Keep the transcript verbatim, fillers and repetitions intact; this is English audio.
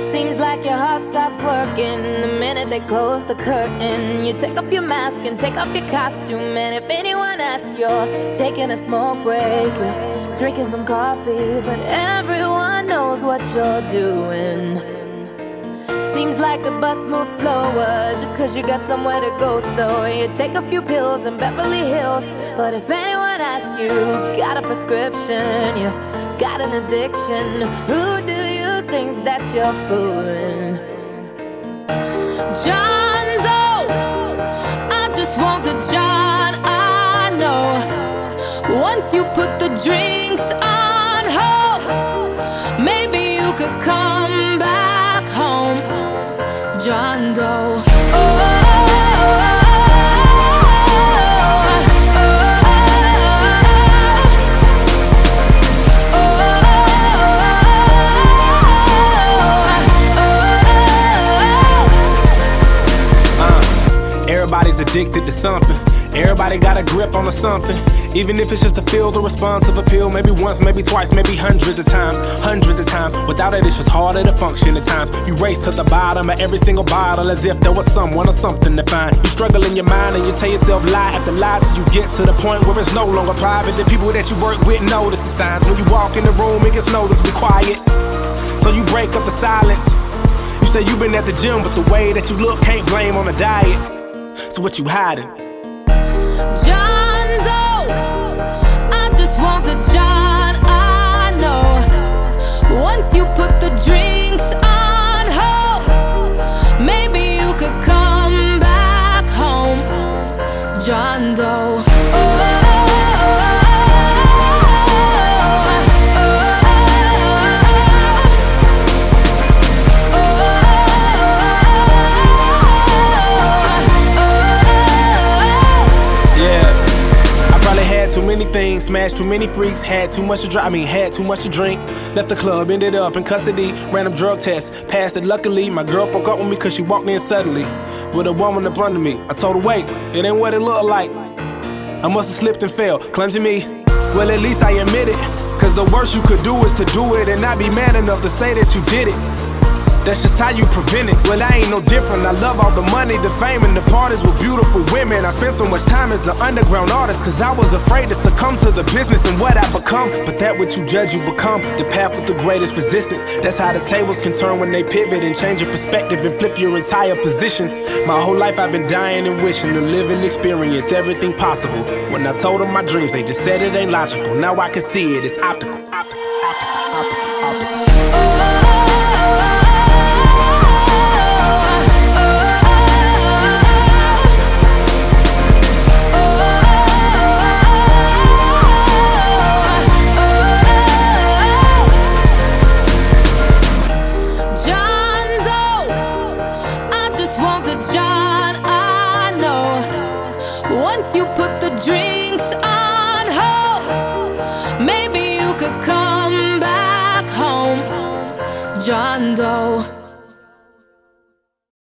Seems like your heart stops working the minute they close the curtain. You take off your mask and take off your costume, and if anyone asks, you're taking a smoke break. You're drinking some coffee, but everyone knows what you're doing. Seems like the bus moves slower just cause you got somewhere to go. So you take a few pills in Beverly Hills, but if anyone asks you, you've got a prescription, you got an addiction, who do you think that you're fooling? John Doe, I just want the John I know. Once you put the drinks on hold, maybe you could come back home. John Doe. Oh, oh, oh, Uh, everybody's addicted to something. Everybody got a grip on something. Even if it's just to feel the responsive appeal. Maybe once, maybe twice, maybe hundreds of times. Hundreds of times. Without it, it's just harder to function at times. You race to the bottom of every single bottle as if there was someone or something to find. You struggle in your mind and you tell yourself lie after lie till you get to the point where it's no longer private. The people that you work with notice the signs. When you walk in the room, it gets noticed, be quiet. So you break up the silence. You say you've been at the gym, but the way that you look can't blame on the diet. So what you hiding? John Doe, I just want the John I know. Once you put the drinks on hold, maybe you could come back home. John Doe. Oh, oh, oh. Too many things, smashed too many freaks, had too much to drink, I mean had too much to drink. Left the club, ended up in custody, random drug test, passed it luckily. My girl broke up with me cause she walked in suddenly with a woman up under me. I told her wait, it ain't what it looked like. I must have slipped and fell, clumsy me. Well at least I admit it, cause the worst you could do is to do it and not be man enough to say that you did it. That's just how you prevent it. Well, I ain't no different. I love all the money, the fame, and the parties with beautiful women. I spent so much time as an underground artist cause I was afraid to succumb to the business and what I become. But that what you judge, you become. The path with the greatest resistance. That's how the tables can turn when they pivot and change your perspective and flip your entire position. My whole life I've been dying and wishing to live and experience everything possible. When I told them my dreams, they just said it ain't logical. Now I can see it, it's optical. Optical, optical, optical, optical. John I know. Once you put the drinks on hold, maybe you could come back home. John Doe.